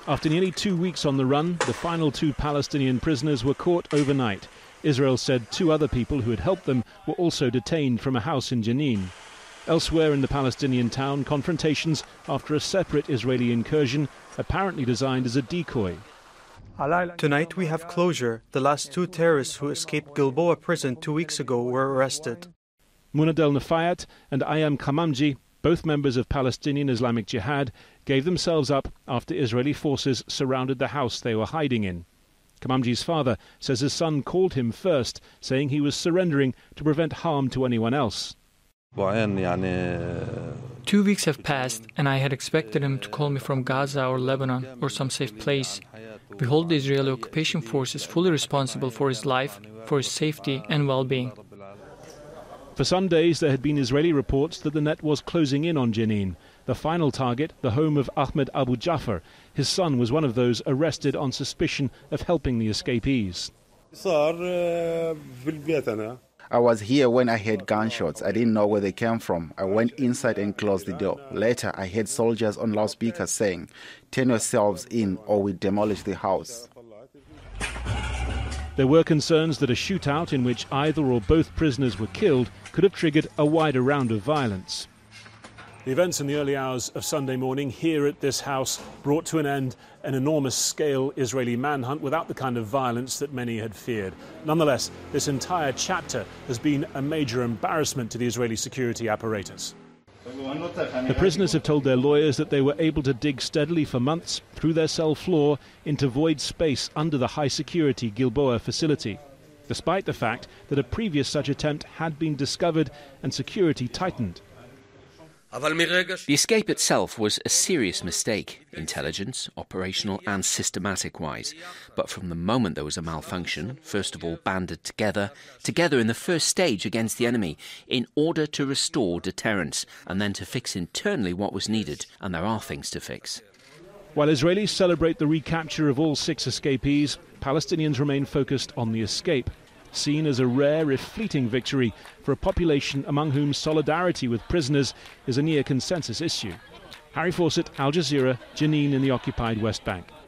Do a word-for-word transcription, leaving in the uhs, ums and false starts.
After nearly two weeks on the run, the final two Palestinian prisoners were caught overnight. Israel said two other people who had helped them were also detained from a house in Jenin. Elsewhere in the Palestinian town, confrontations after a separate Israeli incursion, apparently designed as a decoy. Tonight we have closure. The last two terrorists who escaped Gilboa prison two weeks ago were arrested. Munad El Nafayat and Ayam Kamamji, both members of Palestinian Islamic Jihad, gave themselves up after Israeli forces surrounded the house they were hiding in. Kamamji's father says his son called him first, saying he was surrendering to prevent harm to anyone else. Two weeks have passed, and I had expected him to call me from Gaza or Lebanon or some safe place. We hold the Israeli occupation forces fully responsible for his life, for his safety and well-being. For some days there had been Israeli reports that the net was closing in on Jenin. The final target, the home of Ahmed Abu Jafar. His son was one of those arrested on suspicion of helping the escapees. I was here when I heard gunshots. I didn't know where they came from. I went inside and closed the door. Later, I heard soldiers on loudspeakers saying, "Turn yourselves in or we demolish the house." There were concerns that a shootout in which either or both prisoners were killed could have triggered a wider round of violence. The events in the early hours of Sunday morning here at this house brought to an end an enormous-scale Israeli manhunt without the kind of violence that many had feared. Nonetheless, this entire chapter has been a major embarrassment to the Israeli security apparatus. The prisoners have told their lawyers that they were able to dig steadily for months through their cell floor into void space under the high-security Gilboa facility, despite the fact that a previous such attempt had been discovered and security tightened. The escape itself was a serious mistake, intelligence, operational and systematic-wise. But from the moment there was a malfunction, first of all banded together, together in the first stage against the enemy, in order to restore deterrence, and then to fix internally what was needed, and there are things to fix. While Israelis celebrate the recapture of all six escapees, Palestinians remain focused on the escape, seen as a rare if fleeting victory for a population among whom solidarity with prisoners is a near consensus issue. Harry Fawcett, Al Jazeera, Jenin in the occupied West Bank.